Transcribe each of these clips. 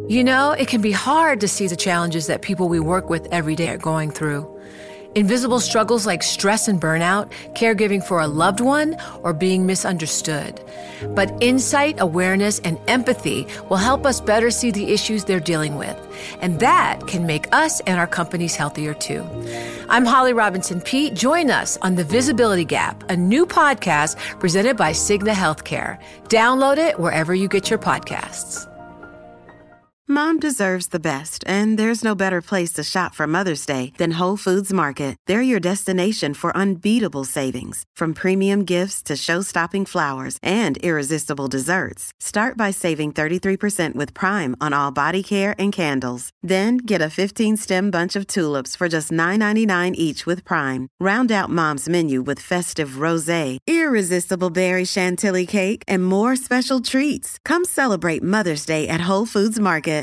You know, it can be hard to see the challenges that people we work with every day are going through. Invisible struggles like stress and burnout, caregiving for a loved one, or being misunderstood. But insight, awareness, and empathy will help us better see the issues they're dealing with. And that can make us and our companies healthier too. I'm Holly Robinson Peete. Join us on The Visibility Gap, a new podcast presented by Cigna Healthcare. Download it wherever you get your podcasts. Mom deserves the best, and there's no better place to shop for Mother's Day than Whole Foods Market. They're your destination for unbeatable savings, from premium gifts to show-stopping flowers and irresistible desserts. Start by saving 33% with Prime on all body care and candles. Then get a 15-stem bunch of tulips for just $9.99 each with Prime. Round out Mom's menu with festive rosé, irresistible berry chantilly cake, and more special treats. Come celebrate Mother's Day at Whole Foods Market.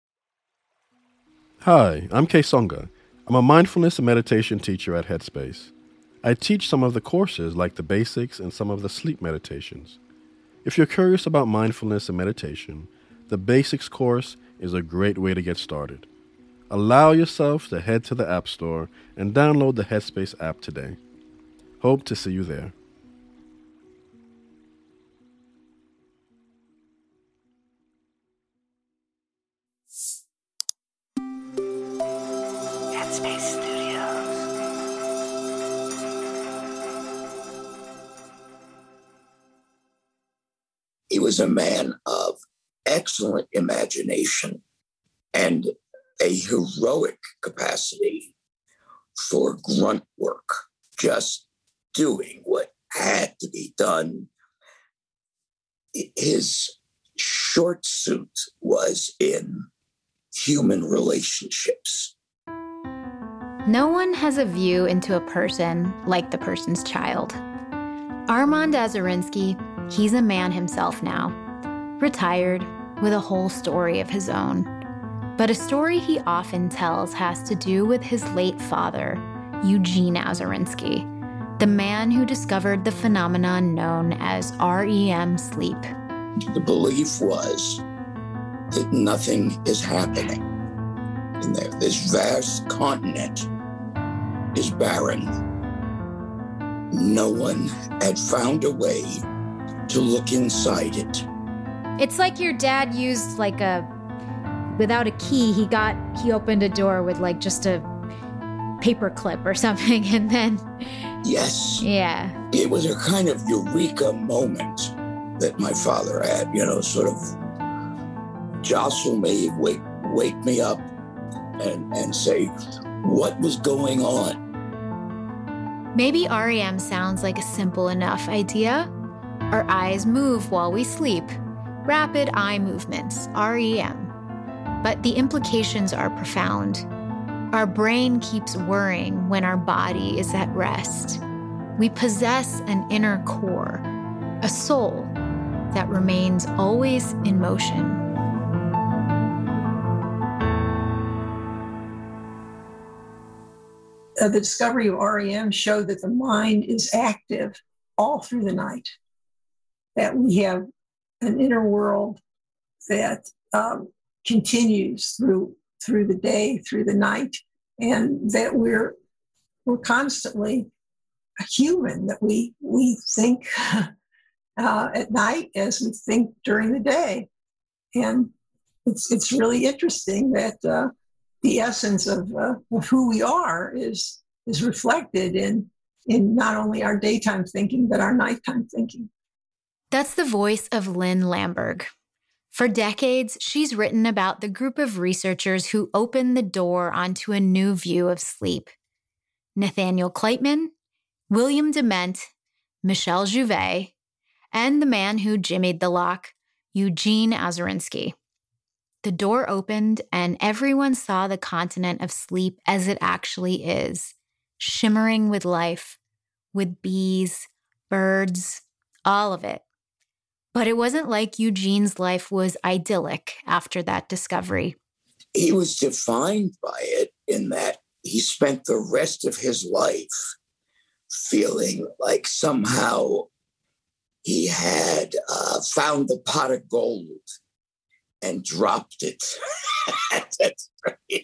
Hi, I'm Kay Songa. I'm a mindfulness and meditation teacher at Headspace. I teach some of the courses like the basics and some of the sleep meditations. If you're curious about mindfulness and meditation, the basics course is a great way to get started. Allow yourself to head to the App Store and download the Headspace app today. Hope to see you there. He was a man of excellent imagination and a heroic capacity for grunt work, just doing what had to be done. His short suit was in human relationships. No one has a view into a person like the person's child. Armand Azarinsky, he's a man himself now, retired with a whole story of his own. But a story he often tells has to do with his late father, Eugene Azarinsky, the man who discovered the phenomenon known as REM sleep. The belief was that nothing is happening in there. This vast continent is barren. No one had found a way to look inside it. It's like your dad used without a key, he opened a door with just a paper clip or something, and then... Yes. Yeah. It was a kind of eureka moment that my father had, sort of jostle me, wake me up and say, what was going on? Maybe REM sounds like a simple enough idea. Our eyes move while we sleep. Rapid eye movements, REM. But the implications are profound. Our brain keeps worrying when our body is at rest. We possess an inner core, a soul that remains always in motion. The discovery of REM showed that the mind is active all through the night, that we have an inner world that continues through the day, through the night, and that we're constantly a human, that we think at night as we think during the day. And it's really interesting that the essence of who we are is reflected in not only our daytime thinking, but our nighttime thinking. That's the voice of Lynn Lamberg. For decades, she's written about the group of researchers who opened the door onto a new view of sleep. Nathaniel Kleitman, William Dement, Michel Jouvet, and the man who jimmied the lock, Eugene Azarinsky. The door opened and everyone saw the continent of sleep as it actually is, shimmering with life, with bees, birds, all of it. But it wasn't like Eugene's life was idyllic after that discovery. He was defined by it in that he spent the rest of his life feeling like somehow he had found the pot of gold and dropped it. That's right.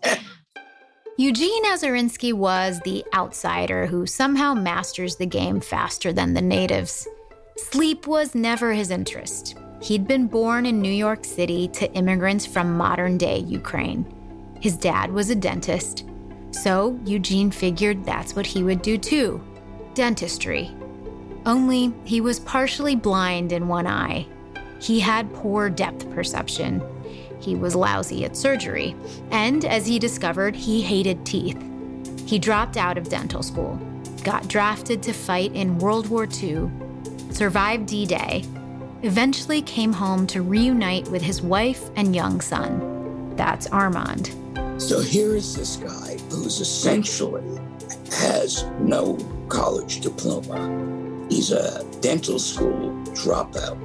Eugene Ozorinsky was the outsider who somehow masters the game faster than the natives. Sleep was never his interest. He'd been born in New York City to immigrants from modern-day Ukraine. His dad was a dentist, so Eugene figured that's what he would do too, dentistry. Only he was partially blind in one eye. He had poor depth perception. He was lousy at surgery, and as he discovered, he hated teeth. He dropped out of dental school, got drafted to fight in World War II, survived D-Day, eventually came home to reunite with his wife and young son. That's Armand. So here is this guy who's essentially has no college diploma. He's a dental school dropout.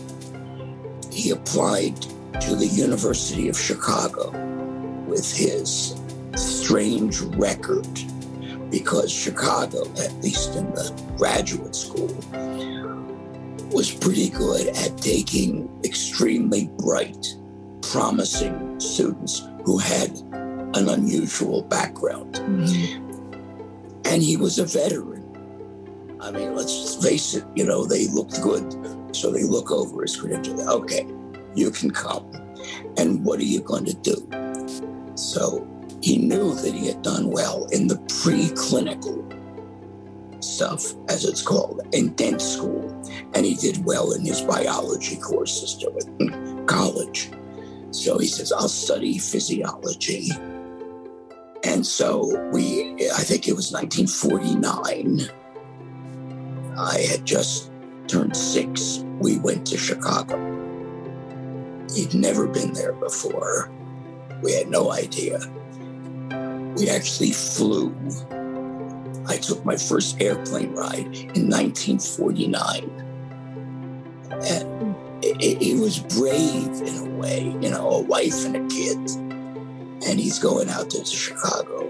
He applied to the University of Chicago with his strange record, because Chicago, at least in the graduate school, was pretty good at taking extremely bright, promising students who had an unusual background. Mm-hmm. And he was a veteran. I mean, let's face it, they looked good, so they look over his credentials. Okay, you can come. And what are you going to do? So he knew that he had done well in the preclinical stuff, as it's called, in dent school. And he did well in his biology courses in college. So he says, I'll study physiology. And so I think it was 1949. I had just turned 6. We went to Chicago. He'd never been there before. We had no idea. We actually flew. I took my first airplane ride in 1949. And it was brave in a way, a wife and a kid. And he's going out to Chicago.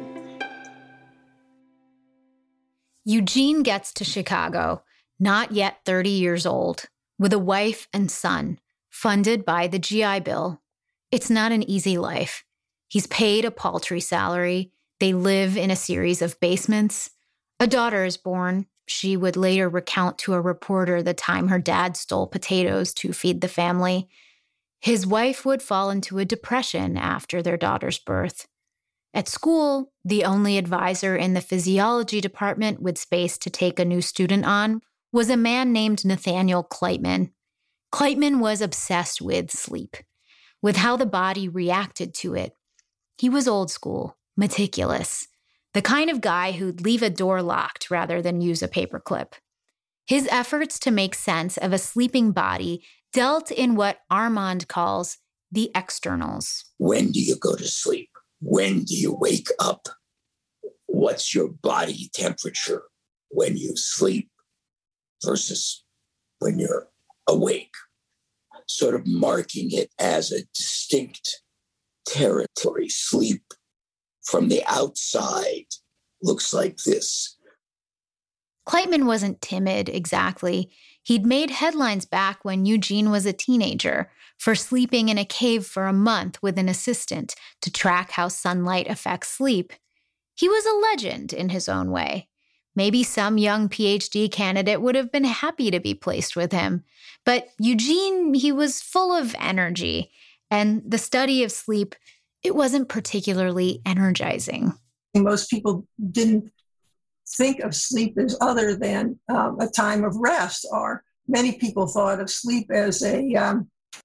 Eugene gets to Chicago, not yet 30 years old, with a wife and son, funded by the GI Bill. It's not an easy life. He's paid a paltry salary. They live in a series of basements. A daughter is born. She would later recount to a reporter the time her dad stole potatoes to feed the family. His wife would fall into a depression after their daughter's birth. At school, the only advisor in the physiology department with space to take a new student on was a man named Nathaniel Kleitman. Kleitman was obsessed with sleep, with how the body reacted to it. He was old school, meticulous, the kind of guy who'd leave a door locked rather than use a paperclip. His efforts to make sense of a sleeping body dealt in what Armand calls the externals. When do you go to sleep? When do you wake up? What's your body temperature when you sleep versus when you're awake? Sort of marking it as a distinct territory. Sleep from the outside looks like this. Kleitman wasn't timid, exactly. He'd made headlines back when Eugene was a teenager for sleeping in a cave for a month with an assistant to track how sunlight affects sleep. He was a legend in his own way. Maybe some young PhD candidate would have been happy to be placed with him. But Eugene, he was full of energy, and the study of sleep, it wasn't particularly energizing. Most people didn't think of sleep as other than a time of rest, or many people thought of sleep as a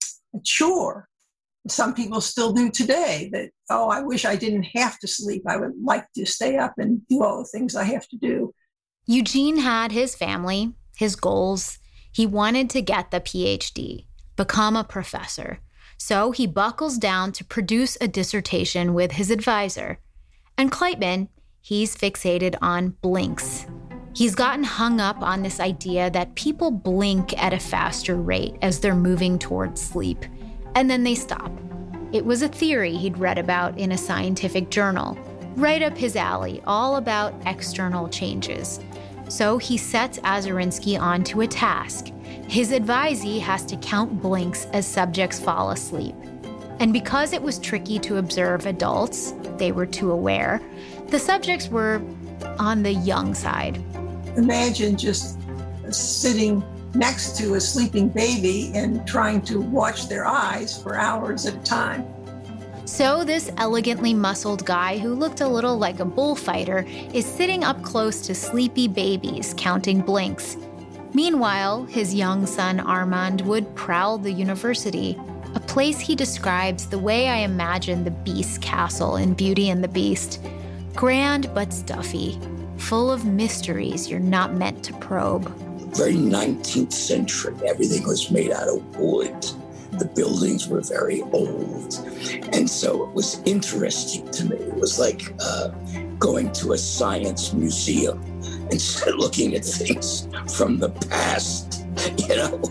chore. Some people still do today, that, I wish I didn't have to sleep. I would like to stay up and do all the things I have to do. Eugene had his family, his goals. He wanted to get the PhD, become a professor. So he buckles down to produce a dissertation with his advisor. And Kleitman, he's fixated on blinks. He's gotten hung up on this idea that people blink at a faster rate as they're moving towards sleep, and then they stop. It was a theory he'd read about in a scientific journal, right up his alley, all about external changes. So he sets Ozorinsky onto a task. His advisee has to count blinks as subjects fall asleep. And because it was tricky to observe adults, they were too aware, the subjects were on the young side. Imagine just sitting next to a sleeping baby and trying to watch their eyes for hours at a time. So this elegantly muscled guy who looked a little like a bullfighter is sitting up close to sleepy babies counting blinks. Meanwhile, his young son Armand would prowl the university, a place he describes the way I imagine the Beast's castle in Beauty and the Beast. Grand but stuffy, full of mysteries you're not meant to probe. Very 19th century. Everything was made out of wood. The buildings were very old. And so it was interesting to me. It was like going to a science museum and looking at things from the past, you know.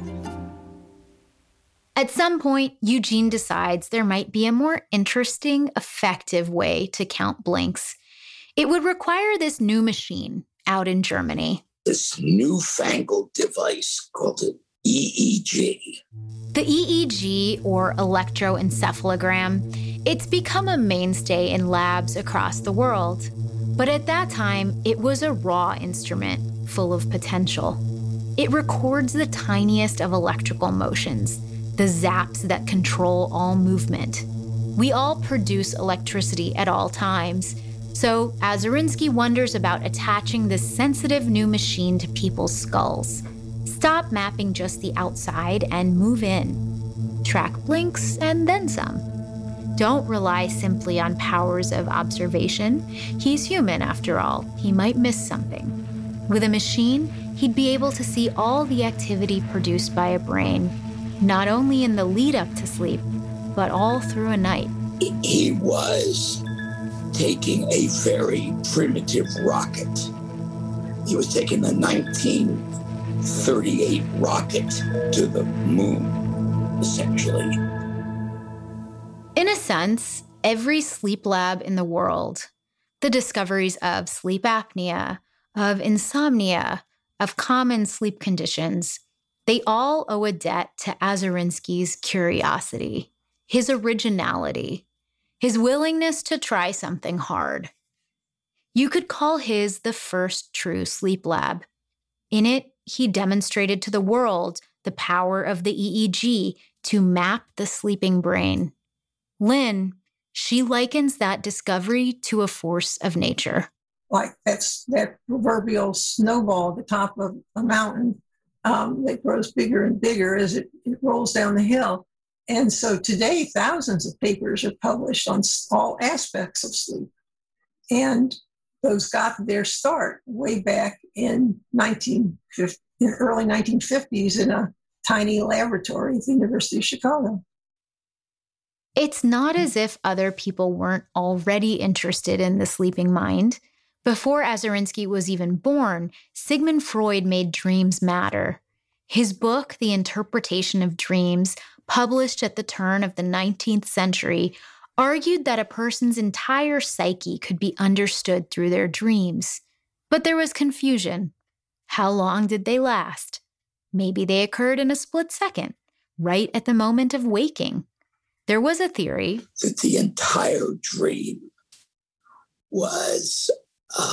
At some point, Eugene decides there might be a more interesting, effective way to count blinks. It would require this new machine out in Germany. This newfangled device called an EEG. The EEG, or electroencephalogram, it's become a mainstay in labs across the world. But at that time, it was a raw instrument full of potential. It records the tiniest of electrical motions, the zaps that control all movement. We all produce electricity at all times. So Azarinsky wonders about attaching this sensitive new machine to people's skulls. Stop mapping just the outside and move in. Track blinks and then some. Don't rely simply on powers of observation. He's human after all. He might miss something. With a machine, he'd be able to see all the activity produced by a brain, not only in the lead up to sleep, but all through a night. He was taking a very primitive rocket. He was taking the 1938 rocket to the moon, essentially. In a sense, every sleep lab in the world, the discoveries of sleep apnea, of insomnia, of common sleep conditions, they all owe a debt to Azarinsky's curiosity, his originality, his willingness to try something hard. You could call his the first true sleep lab. In it, he demonstrated to the world the power of the EEG to map the sleeping brain. Lynn, she likens that discovery to a force of nature. Like that's that proverbial snowball at the top of a mountain that grows bigger and bigger as it rolls down the hill. And so today, thousands of papers are published on all aspects of sleep. And those got their start way back in early 1950s in a tiny laboratory at the University of Chicago. It's not as if other people weren't already interested in the sleeping mind. Before Azarinsky was even born, Sigmund Freud made dreams matter. His book, The Interpretation of Dreams, published at the turn of the 19th century, argued that a person's entire psyche could be understood through their dreams. But there was confusion. How long did they last? Maybe they occurred in a split second, right at the moment of waking. There was a theory that the entire dream was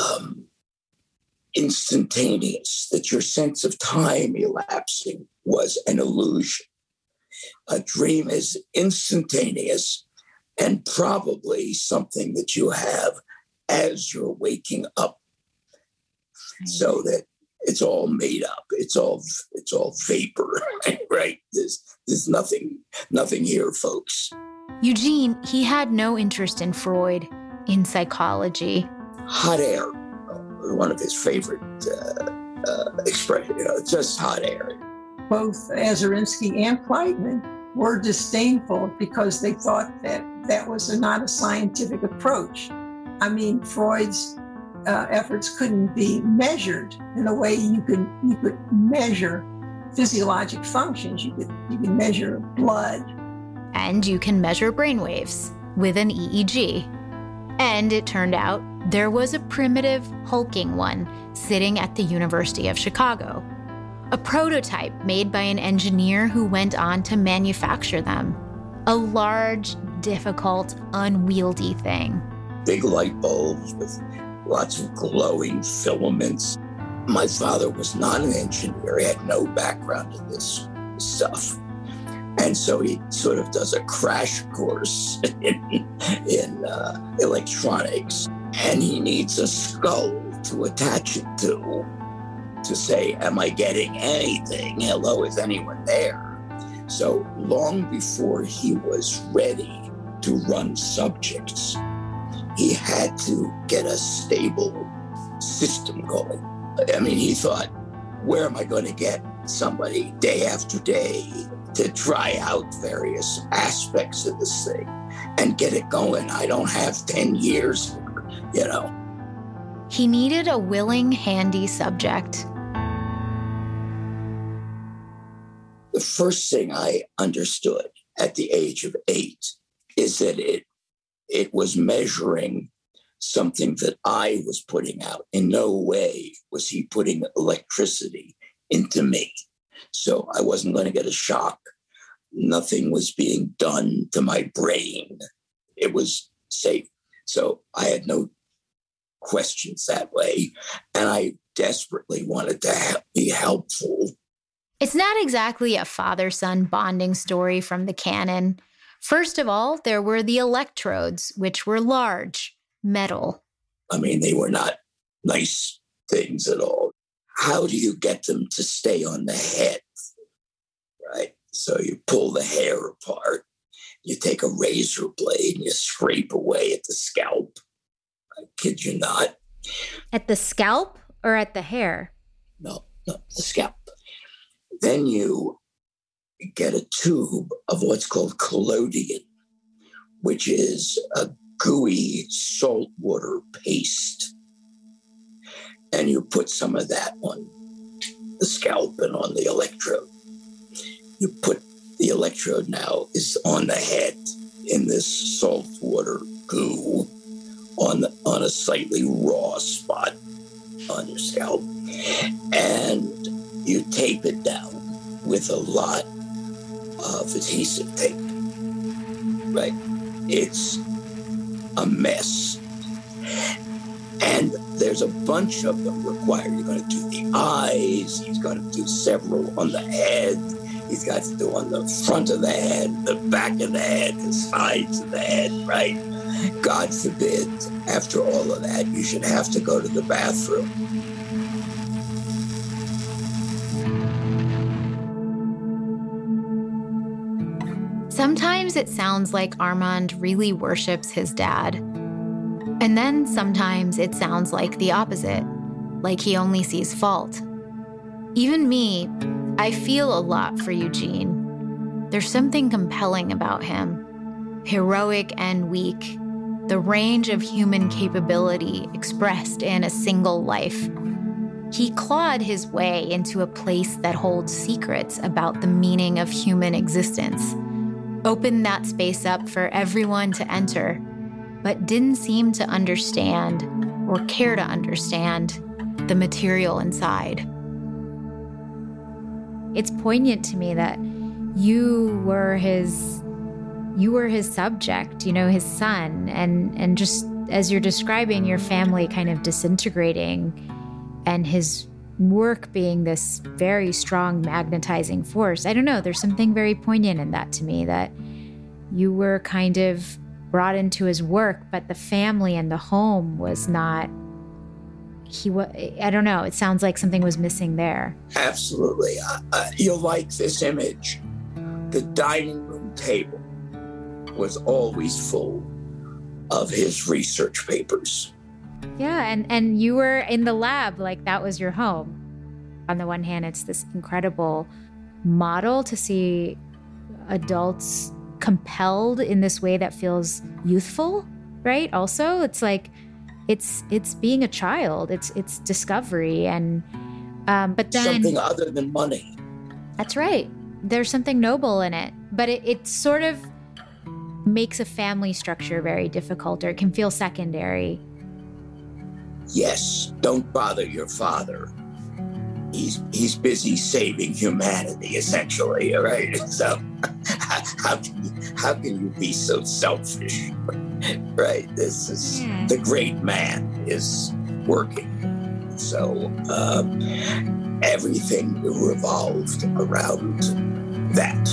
instantaneous, that your sense of time elapsing was an illusion. A dream is instantaneous and probably something that you have as you're waking up, so that it's all made up. It's all vapor, right? There's nothing here, folks. Eugene, he had no interest in Freud, in psychology. Hot air, one of his favorite expressions, just hot air. Both Azarinsky and Kleitman were disdainful because they thought that was not a scientific approach. I mean, Freud's efforts couldn't be measured in the way you could measure physiologic functions. You could measure blood. And you can measure brainwaves with an EEG. And it turned out there was a primitive, hulking one sitting at the University of Chicago. A prototype made by an engineer who went on to manufacture them. A large, difficult, unwieldy thing. Big light bulbs with lots of glowing filaments. My father was not an engineer. He had no background in this stuff. And so he sort of does a crash course in electronics. And he needs a skull to attach it to say, am I getting anything? Hello, is anyone there? So long before he was ready to run subjects, he had to get a stable system going. I mean, he thought, where am I going to get somebody day after day to try out various aspects of this thing and get it going? I don't have 10 years, He needed a willing, handy subject. The first thing I understood at the age of 8 is that it was measuring something that I was putting out. In no way was he putting electricity into me. So I wasn't going to get a shock. Nothing was being done to my brain. It was safe. So I had no questions that way. And I desperately wanted to be helpful. It's not exactly a father-son bonding story from the canon. First of all, there were the electrodes, which were large, metal. I mean, they were not nice things at all. How do you get them to stay on the head, right? So you pull the hair apart, you take a razor blade and you scrape away at the scalp. I kid you not. At the scalp or at the hair? No, the scalp. Then you get a tube of what's called collodion, which is a gooey saltwater paste. And you put some of that on the scalp and on the electrode. You put the electrode now is on the head in this saltwater goo on a slightly raw spot on your scalp. And you tape it down with a lot of adhesive tape, right? It's a mess. And there's a bunch of them required. You're going to do the eyes. He's going to do several on the head. He's got to do on the front of the head, the back of the head, the sides of the head, right? God forbid, after all of that, you should have to go to the bathroom. Sometimes it sounds like Armand really worships his dad. And then sometimes it sounds like the opposite, like he only sees fault. Even me, I feel a lot for Eugene. There's something compelling about him. Heroic and weak, the range of human capability expressed in a single life. He clawed his way into a place that holds secrets about the meaning of human existence. Opened that space up for everyone to enter, but didn't seem to understand or care to understand the material inside. It's poignant to me that you were his subject, his son, and just as you're describing your family kind of disintegrating and his work being this very strong magnetizing force. I don't know, there's something very poignant in that to me, that you were kind of brought into his work, but the family and the home was not, I don't know, it sounds like something was missing there. Absolutely. You'll like this image. The dining room table was always full of his research papers. Yeah, and you were in the lab, like that was your home. On the one hand, it's this incredible model to see adults compelled in this way that feels youthful, right? Also, it's like it's being a child, it's discovery, and but then something other than money. That's right. There's something noble in it, but it sort of makes a family structure very difficult, or it can feel secondary. Yes, don't bother your father. he's busy saving humanity, essentially, right? So how can you be so selfish, right? This is the great man is working. So everything revolved around that.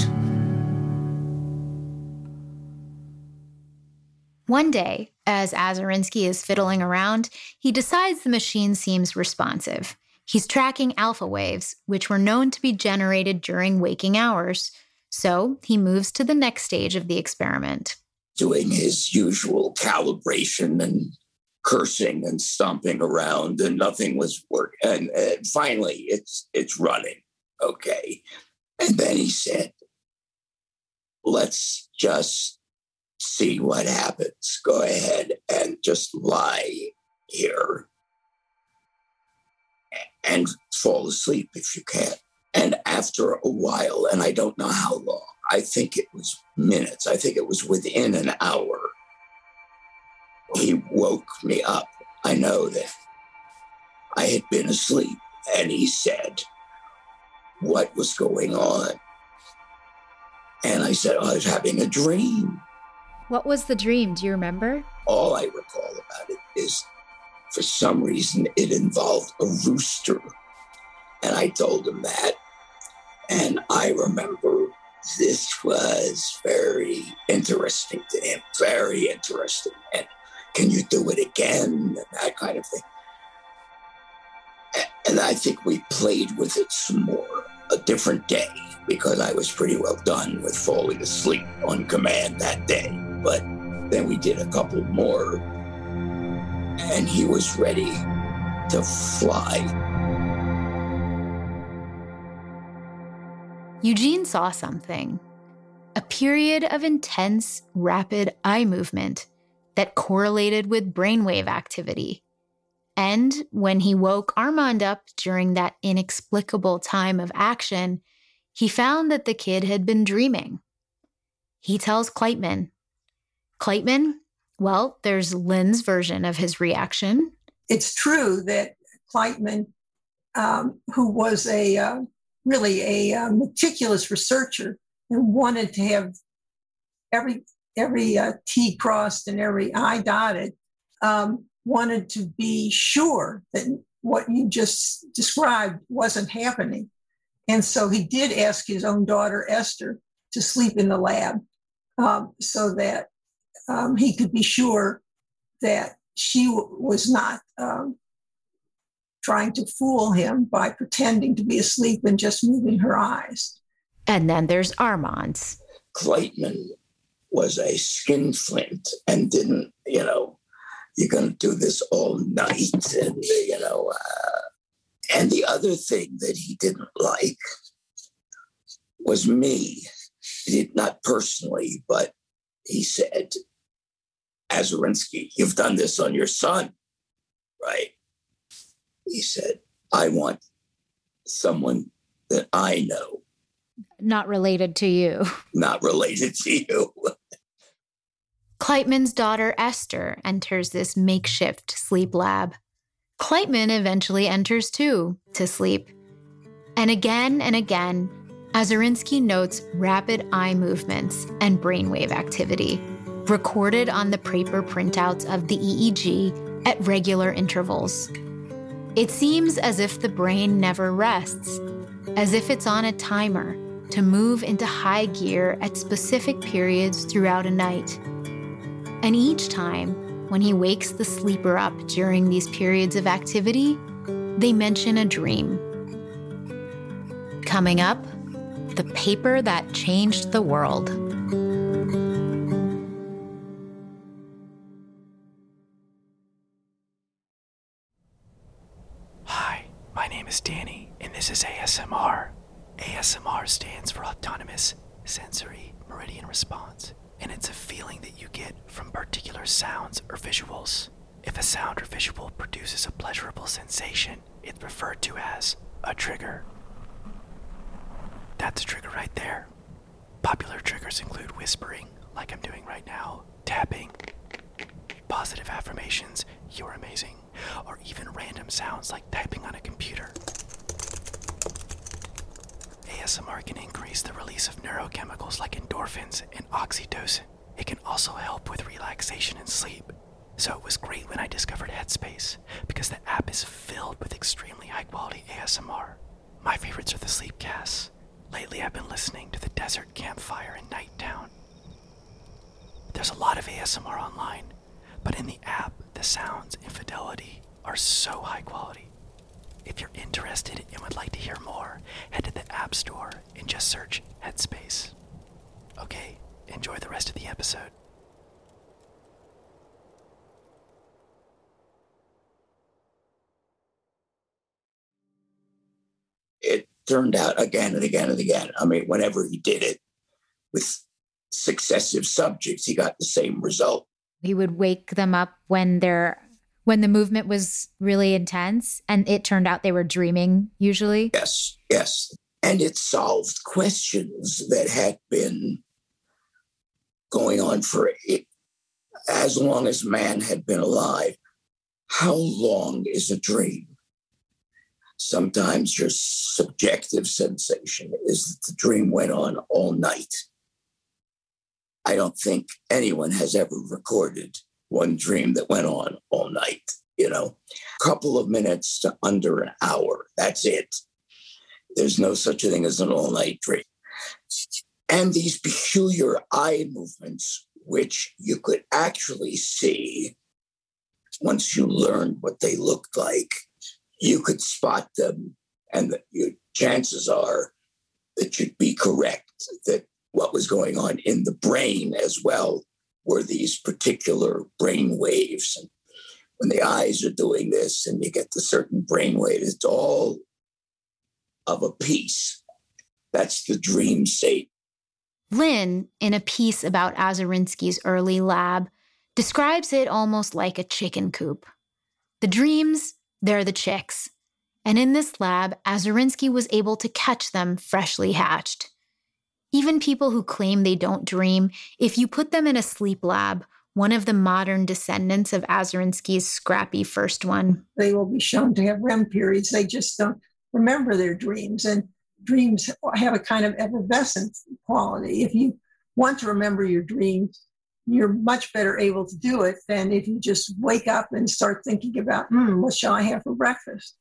One day, as Azarinsky is fiddling around, he decides the machine seems responsive. He's tracking alpha waves, which were known to be generated during waking hours. So he moves to the next stage of the experiment. Doing his usual calibration and cursing and stomping around, and nothing was working. And finally, it's running. Okay. And then he said, let's just see what happens. Go ahead and just lie here and fall asleep if you can. And after a while, and I don't know how long, I think it was minutes, I think it was within an hour, he woke me up. I know that I had been asleep, and he said, what was going on? And I said, I was having a dream. What was the dream? Do you remember? All I recall about it is, for some reason, it involved a rooster. And I told him that. And I remember this was very interesting to him, very interesting. And can you do it again? And that kind of thing. And I think we played with it some more a different day, because I was pretty well done with falling asleep on command that day. But then we did a couple more, and he was ready to fly. Eugene saw something. A period of intense, rapid eye movement that correlated with brainwave activity. And when he woke Armand up during that inexplicable time of action, he found that the kid had been dreaming. He tells Kleitman. Kleitman, well, there's Lynn's version of his reaction. It's true that Kleitman, who was really a meticulous researcher and wanted to have every T crossed and every I dotted, wanted to be sure that what you just described wasn't happening. And so he did ask his own daughter, Esther, to sleep in the lab so that he could be sure that she was not trying to fool him by pretending to be asleep and just moving her eyes. And then there's Armand's. Kleitman was a skinflint and didn't, you're going to do this all night. And, and the other thing that he didn't like was me. Not personally, but he said, Azarinsky, you've done this on your son, right? He said, I want someone that I know. Not related to you. Not related to you. Kleitman's daughter, Esther, enters this makeshift sleep lab. Kleitman eventually enters too, to sleep. And again, Azarinsky notes rapid eye movements and brainwave activity, recorded on the paper printouts of the EEG at regular intervals. It seems as if the brain never rests, as if it's on a timer to move into high gear at specific periods throughout a night. And each time, when he wakes the sleeper up during these periods of activity, they mention a dream. Coming up, the paper that changed the world. Hi, my name is Danny, and this is ASMR. ASMR stands for Autonomous Sensory Meridian Response, and it's a feeling that you get from particular sounds or visuals. If a sound or visual produces a pleasurable sensation, it's referred to as a trigger. That's a trigger right there. Popular triggers include whispering, like I'm doing right now, tapping, positive affirmations, you're amazing, or even random sounds like typing on a computer. ASMR can increase the release of neurochemicals like endorphins and oxytocin. It can also help with relaxation and sleep. So it was great when I discovered Headspace, because the app is filled with extremely high-quality ASMR. My favorites are the sleep casts. Lately I've been listening to the Desert Campfire and Night Town. There's a lot of ASMR online, but in the app, the sounds and fidelity are so high quality. If you're interested and would like to hear more, head to the App Store and just search Headspace. Okay, enjoy the rest of the episode. It turned out again and again and again. I mean, whenever he did it with successive subjects, he got the same result. He would wake them up when the movement was really intense, and it turned out they were dreaming usually. Yes. And it solved questions that had been going on for as long as man had been alive. How long is a dream? Sometimes your subjective sensation is that the dream went on all night. I don't think anyone has ever recorded one dream that went on all night, a couple of minutes to under an hour. That's it. There's no such a thing as an all-night dream. And these peculiar eye movements, which you could actually see once you learned what they looked like, you could spot them, and your chances are that you'd be correct, that what was going on in the brain as well were these particular brain waves. And when the eyes are doing this and you get the certain brain wave, it's all of a piece. That's the dream state. Lynn, in a piece about Azarinsky's early lab, describes it almost like a chicken coop. The dreams, they're the chicks. And in this lab, Azarinsky was able to catch them freshly hatched. Even people who claim they don't dream, if you put them in a sleep lab, one of the modern descendants of Azarinsky's scrappy first one, they will be shown to have REM periods. They just don't remember their dreams. And dreams have a kind of effervescent quality. If you want to remember your dreams, you're much better able to do it than if you just wake up and start thinking about, what shall I have for breakfast?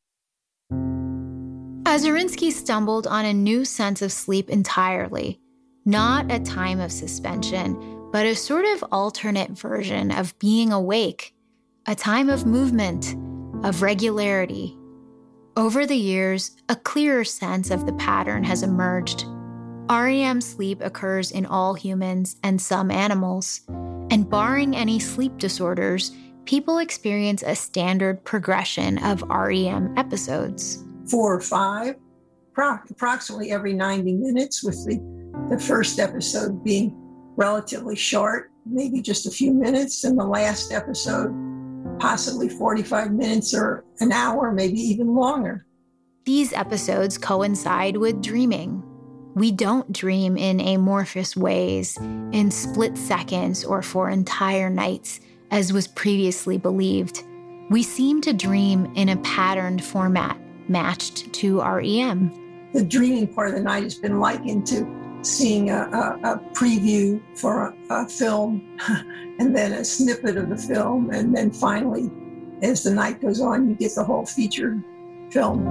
Azarinsky stumbled on a new sense of sleep entirely. Not a time of suspension, but a sort of alternate version of being awake, a time of movement, of regularity. Over the years, a clearer sense of the pattern has emerged. REM sleep occurs in all humans and some animals, and barring any sleep disorders, people experience a standard progression of REM episodes. 4 or 5, approximately every 90 minutes, with the first episode being relatively short, maybe just a few minutes, and the last episode possibly 45 minutes or an hour, maybe even longer. These episodes coincide with dreaming. We don't dream in amorphous ways, in split seconds or for entire nights, as was previously believed. We seem to dream in a patterned format matched to REM. The dreaming part of the night has been likened to seeing a preview for a film and then a snippet of the film. And then finally, as the night goes on, you get the whole feature film.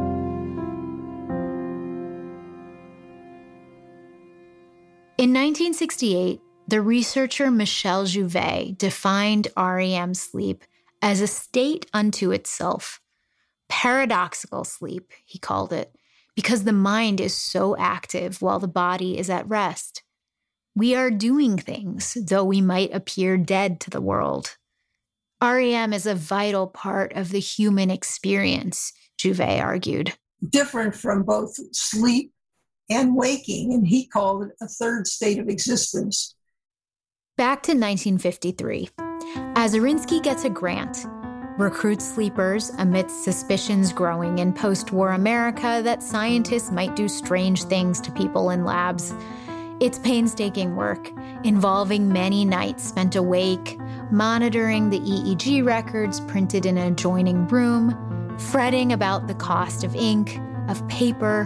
In 1968, the researcher Michel Jouvet defined REM sleep as a state unto itself. Paradoxical sleep, he called it, because the mind is so active while the body is at rest. We are doing things, though we might appear dead to the world. REM is a vital part of the human experience, Jouvet argued. Different from both sleep and waking, and he called it a third state of existence. Back to 1953. Azarinsky gets a grant, recruits sleepers amidst suspicions growing in post-war America that scientists might do strange things to people in labs. It's painstaking work, involving many nights spent awake, monitoring the EEG records printed in an adjoining room, fretting about the cost of ink, of paper,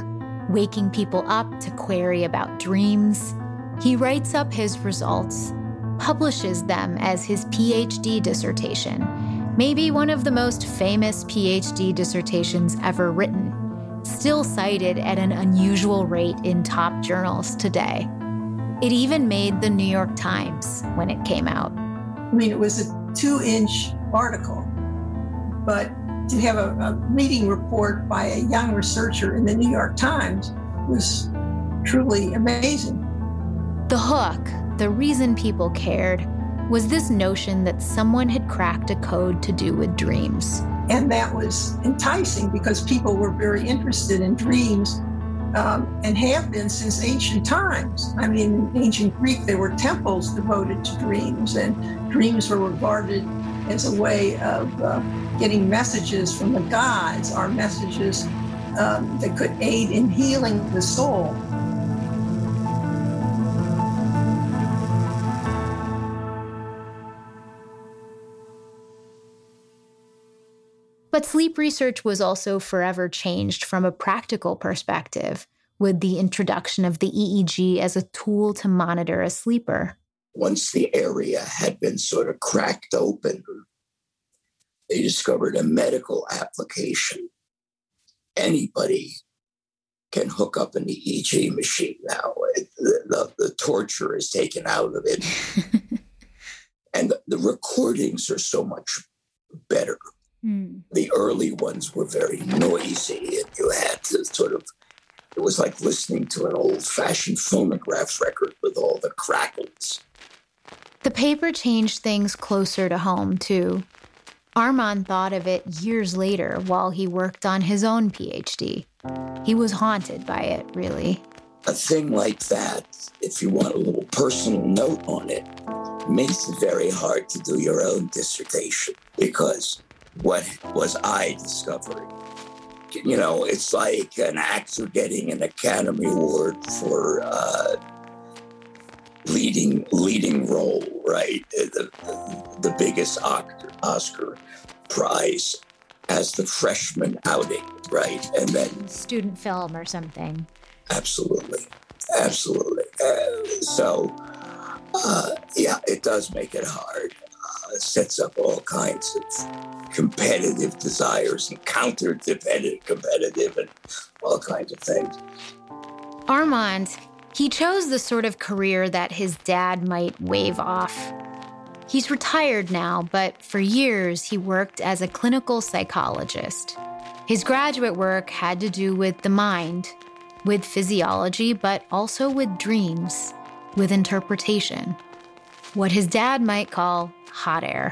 waking people up to query about dreams. He writes up his results, publishes them as his PhD dissertation, maybe one of the most famous PhD dissertations ever written, still cited at an unusual rate in top journals today. It even made the New York Times when it came out. I mean, it was a 2-inch article, but to have a reading report by a young researcher in the New York Times was truly amazing. The hook, the reason people cared, was this notion that someone had cracked a code to do with dreams. And that was enticing because people were very interested in dreams and have been since ancient times. I mean, in ancient Greek, there were temples devoted to dreams, and dreams were regarded as a way of getting messages from the gods, or messages that could aid in healing the soul. But sleep research was also forever changed from a practical perspective with the introduction of the EEG as a tool to monitor a sleeper. Once the area had been sort of cracked open, they discovered a medical application. Anybody can hook up an EEG machine now. The torture is taken out of it. And the recordings are so much better. The early ones were very noisy, and you had to it was like listening to an old-fashioned phonograph record with all the crackles. The paper changed things closer to home, too. Armand thought of it years later while he worked on his own PhD. He was haunted by it, really. A thing like that, if you want a little personal note on it, makes it very hard to do your own dissertation, because what was I discovering? You know, it's like an actor getting an Academy Award for leading role, right? The biggest Oscar prize as the freshman outing, right? And then student film or something. Absolutely. Yeah, it does make it hard. It sets up all kinds of competitive desires and counter-competitive and all kinds of things. Armand, he chose the sort of career that his dad might wave off. He's retired now, but for years he worked as a clinical psychologist. His graduate work had to do with the mind, with physiology, but also with dreams, with interpretation. What his dad might call hot air.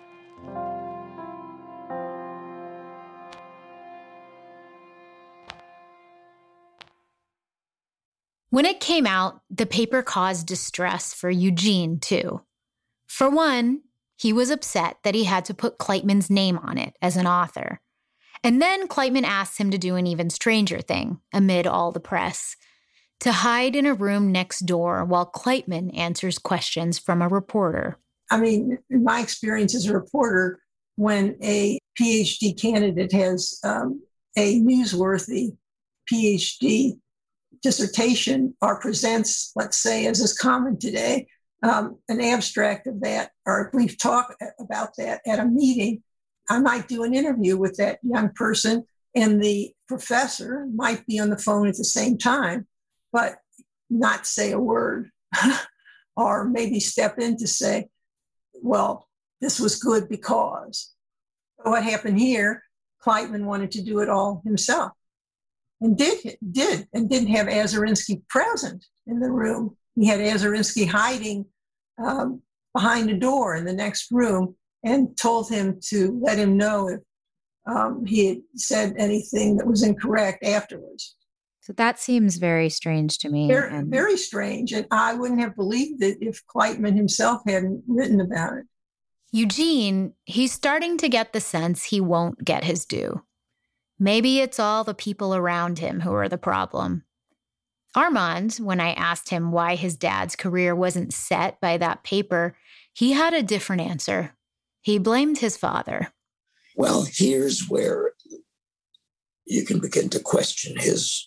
When it came out, the paper caused distress for Eugene, too. For one, he was upset that he had to put Kleitman's name on it as an author. And then Kleitman asked him to do an even stranger thing amid all the press, to hide in a room next door while Kleitman answers questions from a reporter. I mean, in my experience as a reporter, when a PhD candidate has a newsworthy PhD dissertation or presents, let's say, as is common today, an abstract of that, or a brief talk about that at a meeting, I might do an interview with that young person, and the professor might be on the phone at the same time, but not say a word, or maybe step in to say, well, this was good because. What happened here, Kleitman wanted to do it all himself, and didn't have Azarinsky present in the room. He had Azarinsky hiding behind a door in the next room, and told him to let him know if he had said anything that was incorrect afterwards. So that seems very strange to me. Very strange. And I wouldn't have believed it if Kleitman himself hadn't written about it. Eugene, he's starting to get the sense he won't get his due. Maybe it's all the people around him who are the problem. Armand, when I asked him why his dad's career wasn't set by that paper, he had a different answer. He blamed his father. Well, here's where you can begin to question his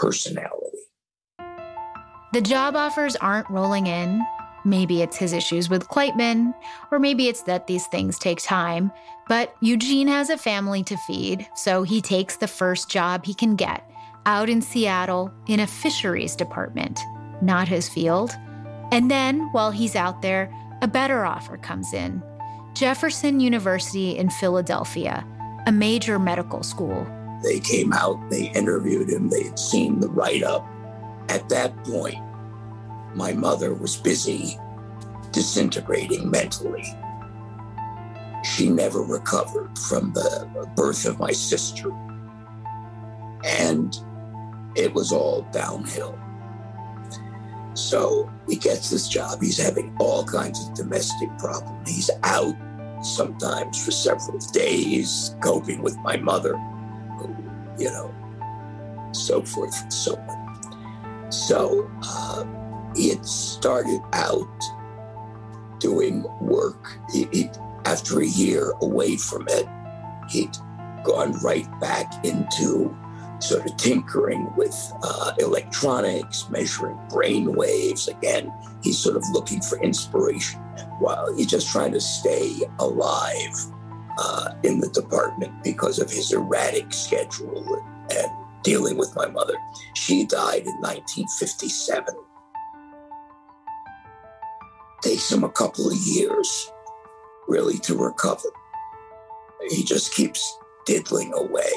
personality. The job offers aren't rolling in. Maybe it's his issues with Kleitman, or maybe it's that these things take time. But Eugene has a family to feed, so he takes the first job he can get, out in Seattle in a fisheries department, not his field. And then, while he's out there, a better offer comes in. Jefferson University in Philadelphia, a major medical school. They came out, they interviewed him, they had seen the write-up. At that point, my mother was busy disintegrating mentally. She never recovered from the birth of my sister. And it was all downhill. So he gets this job. He's having all kinds of domestic problems. He's out sometimes for several days, coping with my mother, who, so forth and so on. So he had started out doing work. After a year away from it, he'd gone right back into sort of tinkering with electronics, measuring brain waves. Again, he's sort of looking for inspiration while he's just trying to stay alive in the department because of his erratic schedule and dealing with my mother. She died in 1957. Takes him a couple of years, really, to recover. He just keeps diddling away.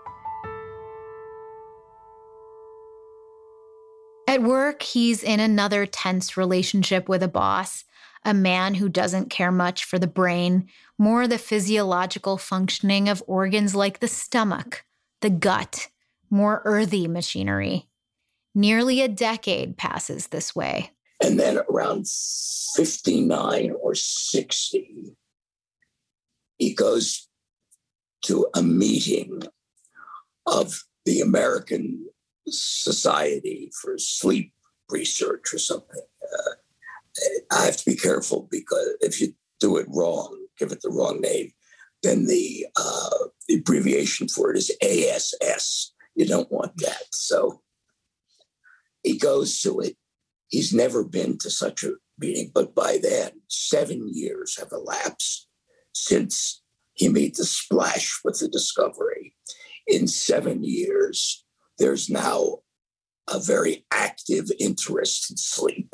At work, he's in another tense relationship with a boss, a man who doesn't care much for the brain, more the physiological functioning of organs like the stomach, the gut, more earthy machinery. Nearly a decade passes this way. And then around 59 or 60, he goes to a meeting of the American Society for Sleep Research or something. I have to be careful because if you do it wrong, give it the wrong name, then the abbreviation for it is ASS. You don't want that. So he goes to it. He's never been to such a meeting, but by then, 7 years have elapsed since he made the splash with the discovery. In 7 years, there's now a very active interest in sleep.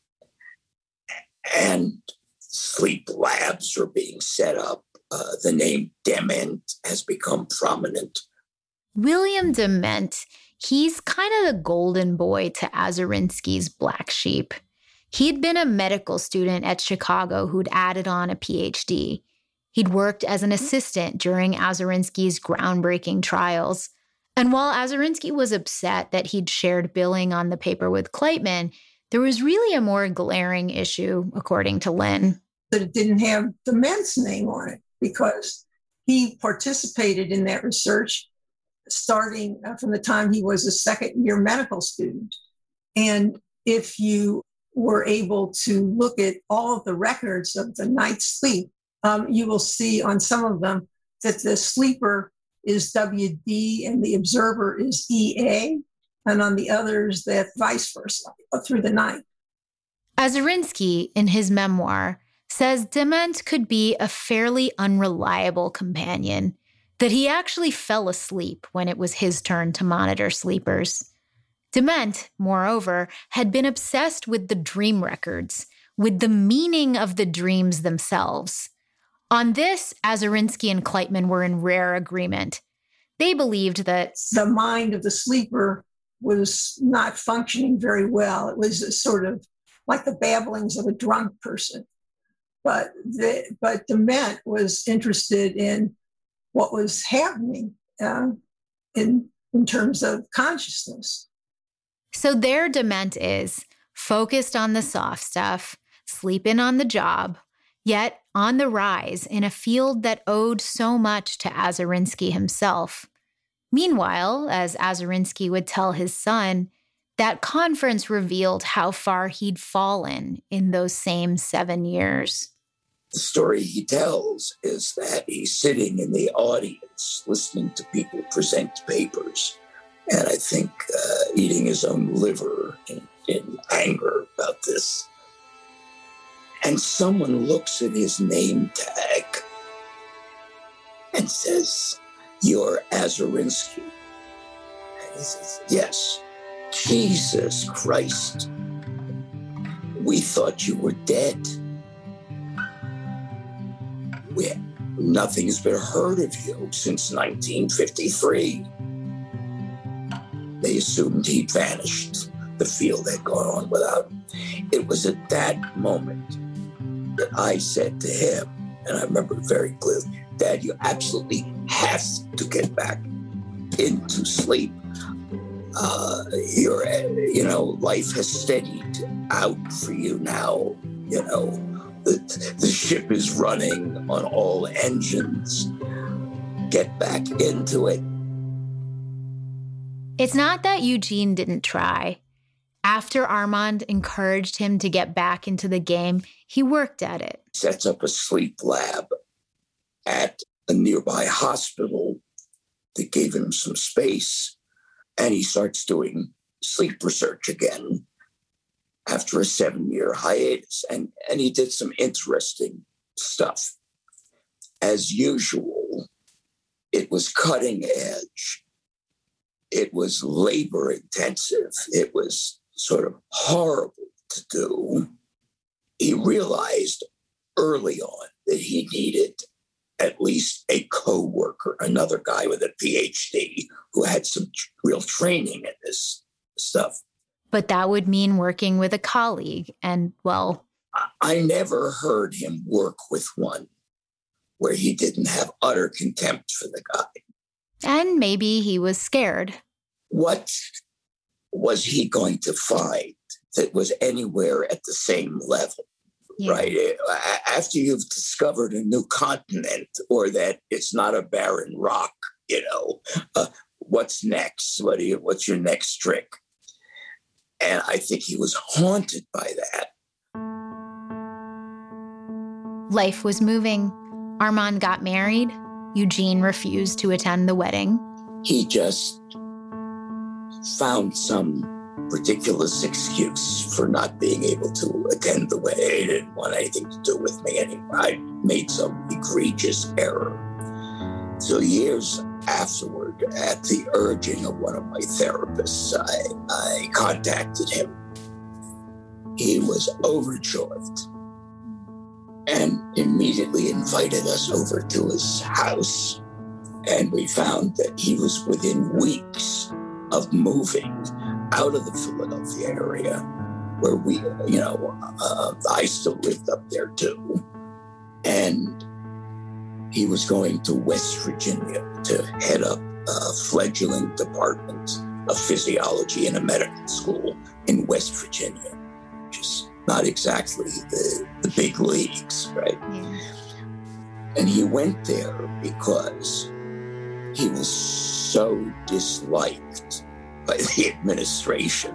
And sleep labs are being set up. The name Dement has become prominent. William Dement, he's kind of the golden boy to Azarinsky's black sheep. He'd been a medical student at Chicago who'd added on a PhD. He'd worked as an assistant during Azarinsky's groundbreaking trials. And while Azarinsky was upset that he'd shared billing on the paper with Kleitman, there was really a more glaring issue, according to Lynn. That it didn't have Dement's name on it because he participated in that research starting from the time he was a second-year medical student. And if you were able to look at all of the records of the night's sleep, you will see on some of them that the sleeper is WD and the observer is EA, and on the others that vice versa through the night. Azarinsky, in his memoir, says Dement could be a fairly unreliable companion, that he actually fell asleep when it was his turn to monitor sleepers. Dement, moreover, had been obsessed with the dream records, with the meaning of the dreams themselves. On this, Azarinsky and Kleitman were in rare agreement. They believed that the mind of the sleeper was not functioning very well. It was sort of like the babblings of a drunk person. But Dement was interested in what was happening in terms of consciousness. So there Dement is, focused on the soft stuff, sleeping on the job, yet on the rise in a field that owed so much to Azarinsky himself. Meanwhile, as Azarinsky would tell his son, that conference revealed how far he'd fallen in those same 7 years. The story he tells is that he's sitting in the audience listening to people present papers, And I think eating his own liver in anger about this. And someone looks at his name tag and says, "You're Azarinsky." And he says, "Yes." "Jesus Christ, we thought you were dead. Nothing's been heard of you since 1953. They assumed he'd vanished. The field had gone on without him. It was at that moment that I said to him, and I remember it very clearly, "Dad, you absolutely have to get back into sleep. Life has steadied out for you now. The ship is running on all engines. Get back into it." It's not that Eugene didn't try. After Armand encouraged him to get back into the game, he worked at it. Sets up a sleep lab at a nearby hospital that gave him some space, and he starts doing sleep research again after a 7-year hiatus. And he did some interesting stuff. As usual, it was cutting edge. It was labor intensive. It was sort of horrible to do. He realized early on that he needed at least a co-worker, another guy with a PhD who had some real training in this stuff. But that would mean working with a colleague. And, well, I never heard him work with one where he didn't have utter contempt for the guy. And maybe he was scared. What was he going to find that was anywhere at the same level? Yeah. Right? After you've discovered a new continent, or that it's not a barren rock, what's next? What's your next trick? And I think he was haunted by that. Life was moving. Armand got married. Eugene refused to attend the wedding. He just found some ridiculous excuse for not being able to attend the wedding. He didn't want anything to do with me anymore. I made some egregious error. So years afterward, at the urging of one of my therapists, I contacted him. He was overjoyed and immediately invited us over to his house. And we found that he was within weeks of moving out of the Philadelphia area, where I still lived up there too. And he was going to West Virginia to head up a fledgling department of physiology in a medical school in West Virginia, which is not exactly the big leagues, right? Yeah. And he went there because he was so disliked by the administration.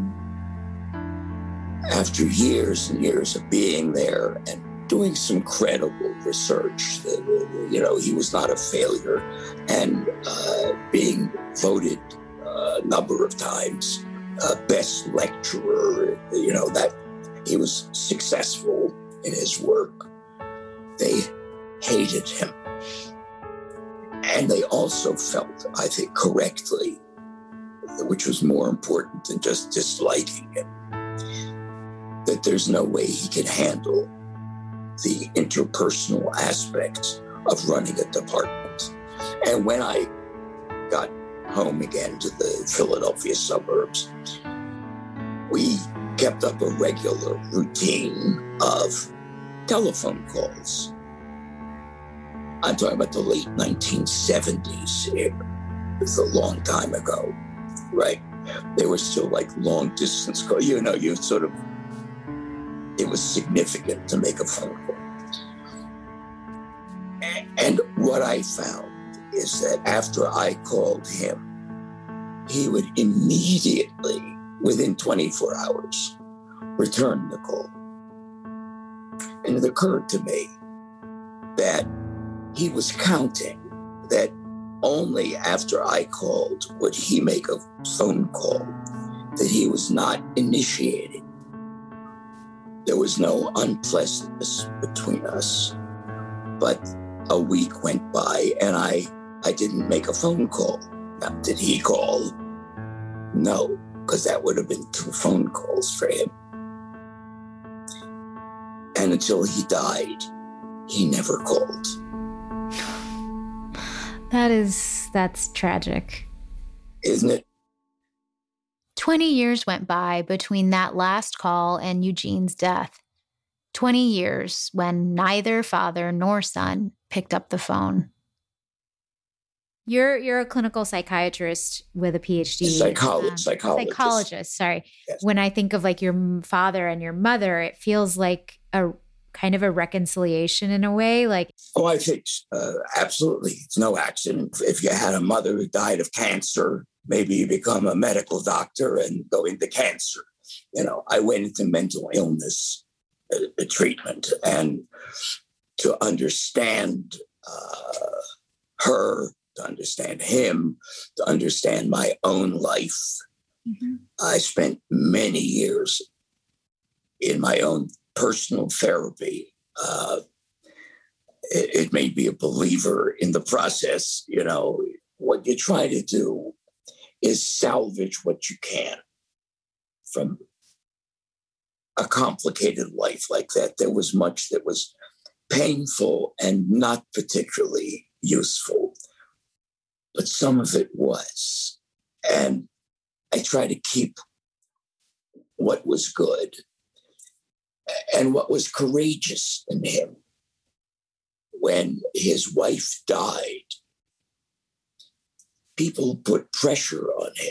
After years and years of being there and doing some credible research, that, he was not a failure, and being voted a number of times best lecturer, that he was successful in his work. They hated him. And they also felt, I think correctly, which was more important than just disliking him, that there's no way he can handle the interpersonal aspects of running a department. And when I got home again to the Philadelphia suburbs, we kept up a regular routine of telephone calls. I'm talking about the late 1970s. It was a long time ago, right? They were still like long distance calls. You sort of, it was significant to make a phone call. And what I found is that after I called him, he would immediately, within 24 hours, return the call. And it occurred to me that he was counting that only after I called would he make a phone call that he was not initiating. There was no unpleasantness between us. But a week went by and I didn't make a phone call. Now, did he call? No, because that would have been 2 phone calls for him. And until he died, he never called. That's tragic. Isn't it? 20 years went by between that last call and Eugene's death. 20 years when neither father nor son picked up the phone. You're a clinical psychiatrist with a PhD. Psychologist. Sorry. Yes. When I think of like your father and your mother, it feels like a kind of a reconciliation in a way. Like, oh, I think absolutely. It's no accident. If you had a mother who died of cancer, maybe you become a medical doctor and go into cancer. You know, I went into mental illness treatment, and to understand her, to understand him, to understand my own life. Mm-hmm. I spent many years in my own personal therapy. It made me a believer in the process. You know, what you try to do is salvage what you can from a complicated life like that. There was much that was painful and not particularly useful, but some of it was. And I try to keep what was good and what was courageous in him. When his wife died, people put pressure on him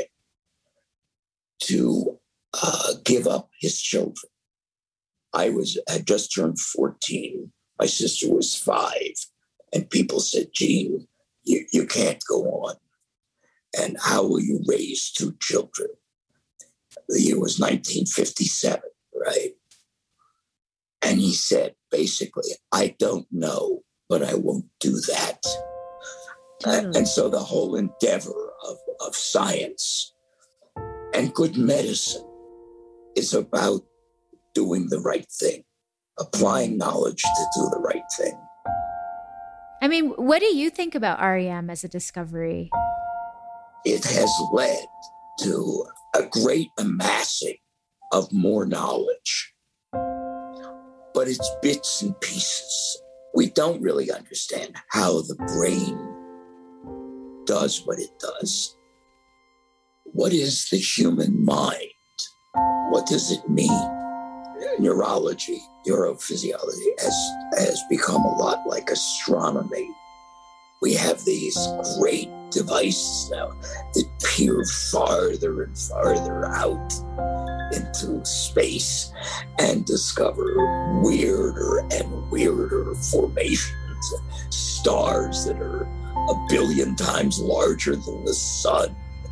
to give up his children. I had just turned 14. My sister was 5. And people said, Gene, you can't go on. And how will you raise 2 children? The year was 1957, right? And he said, basically, I don't know, but I won't do that. And so the whole endeavor of science and good medicine is about doing the right thing, applying knowledge to do the right thing. I mean, what do you think about REM as a discovery? It has led to a great amassing of more knowledge, but it's bits and pieces. We don't really understand how the brain does what it does. What is the human mind? What does it mean? Neurology, neurophysiology has become a lot like astronomy. We have these great devices now that peer farther and farther out into space and discover weirder and weirder formations, stars that are 1 billion times larger than the sun.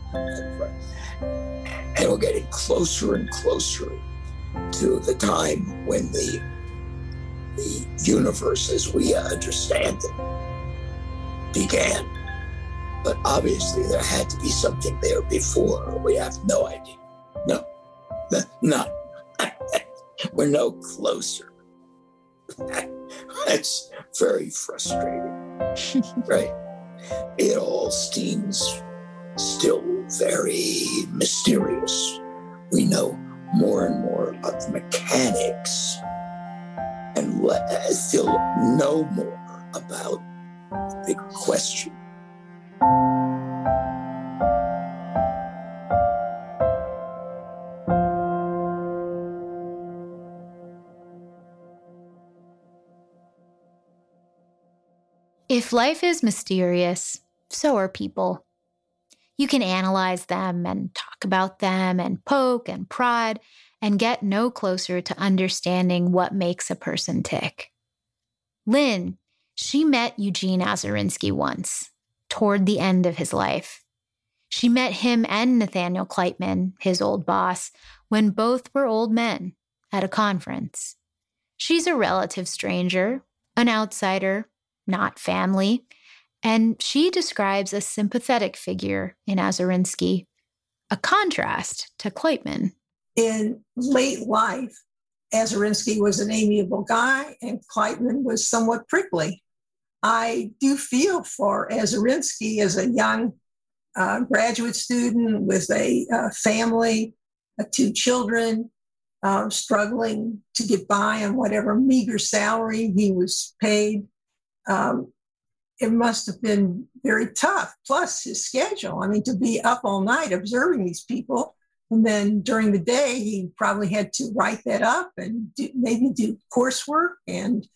And we're getting closer and closer to the time when the universe as we understand it began. But obviously there had to be something there before. We have no idea. No. We're no closer. That's very frustrating, right? It all seems still very mysterious. We know more and more about the mechanics and still know more about the big question. If life is mysterious, so are people. You can analyze them and talk about them and poke and prod and get no closer to understanding what makes a person tick. Lynn, she met Eugene Azarinsky once, toward the end of his life. She met him and Nathaniel Kleitman, his old boss, when both were old men at a conference. She's a relative stranger, an outsider, not family, And she describes a sympathetic figure in Ozorinsky, a contrast to Kleitman. In late life, Ozorinsky was an amiable guy and Kleitman was somewhat prickly. I do feel for Ozorinsky as a young graduate student with a family, 2 children, struggling to get by on whatever meager salary he was paid. It must have been very tough, plus his schedule. I mean, to be up all night observing these people, and then during the day, he probably had to write that up and maybe do coursework and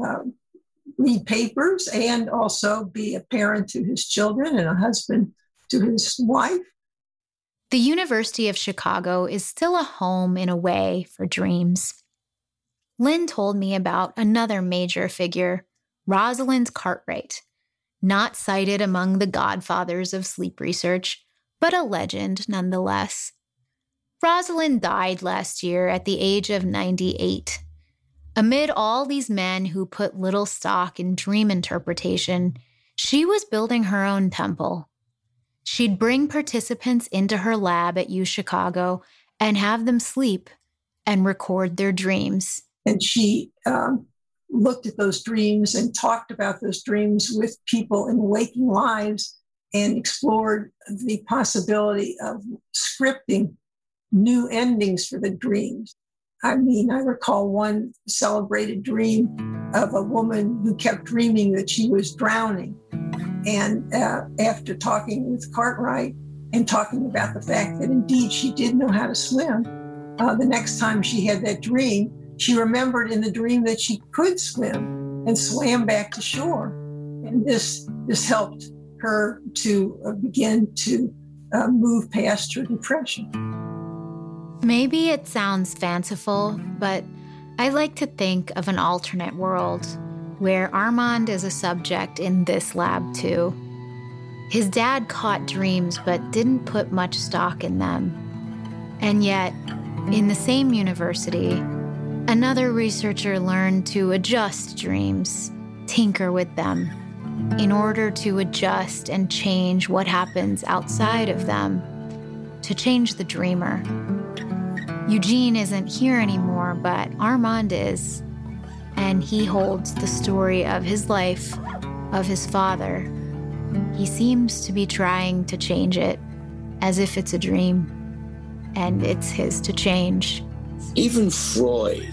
read papers, and also be a parent to his children and a husband to his wife. The University of Chicago is still a home in a way for dreams. Lynn told me about another major figure, Rosalind Cartwright, not cited among the godfathers of sleep research, but a legend nonetheless. Rosalind died last year at the age of 98. Amid all these men who put little stock in dream interpretation, she was building her own temple. She'd bring participants into her lab at UChicago and have them sleep and record their dreams. And she looked at those dreams and talked about those dreams with people in waking lives and explored the possibility of scripting new endings for the dreams. I mean, I recall one celebrated dream of a woman who kept dreaming that she was drowning. And after talking with Cartwright and talking about the fact that indeed she did know how to swim, the next time she had that dream, she remembered in the dream that she could swim and swam back to shore. And this helped her to begin to move past her depression. Maybe it sounds fanciful, but I like to think of an alternate world where Armand is a subject in this lab too. His dad caught dreams but didn't put much stock in them. And yet, in the same university, another researcher learned to adjust dreams, tinker with them, in order to adjust and change what happens outside of them, to change the dreamer. Eugene isn't here anymore, but Armand is. And he holds the story of his life, of his father. He seems to be trying to change it, as if it's a dream, and it's his to change. Even Freud,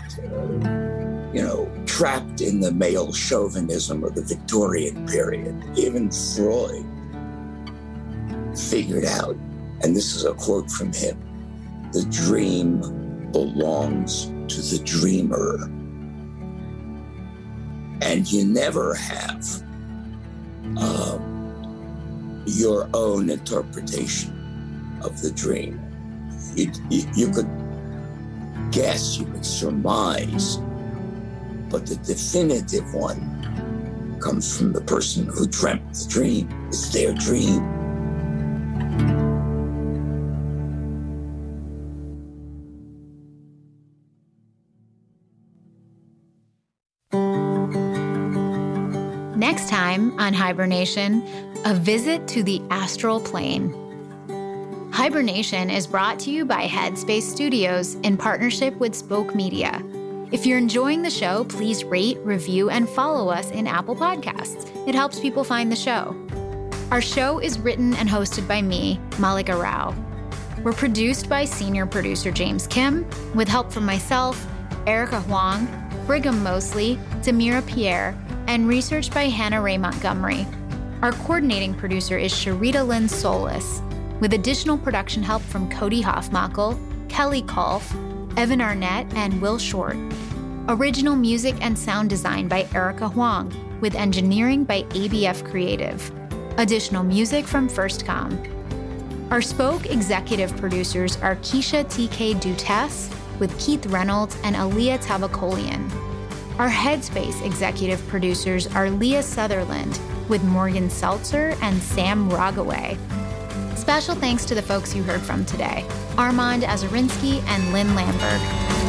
trapped in the male chauvinism of the Victorian period, even Freud figured out, and this is a quote from him, the dream belongs to the dreamer. And you never have your own interpretation of the dream. You could guess, you could surmise, but the definitive one comes from the person who dreamt the dream. It's their dream. Next time on Hibernation, a visit to the astral plane. Hibernation is brought to you by Headspace Studios in partnership with Spoke Media. If you're enjoying the show, please rate, review, and follow us in Apple Podcasts. It helps people find the show. Our show is written and hosted by me, Malika Rao. We're produced by senior producer James Kim, with help from myself, Erica Huang, Brigham Mosley, Demira Pierre, and research by Hannah Ray Montgomery. Our coordinating producer is Sharita Lynn Solis, with additional production help from Cody Hoffmackel, Kelly Kolf, Evan Arnett, and Will Short. Original music and sound design by Erica Huang, with engineering by ABF Creative. Additional music from FirstCom. Our Spoke executive producers are Keisha T.K. Dutess, with Keith Reynolds and Aaliyah Tabakolian. Our Headspace executive producers are Leah Sutherland, with Morgan Seltzer and Sam Rogaway. Special thanks to the folks you heard from today, Armand Ozorinsky and Lynn Lamberg.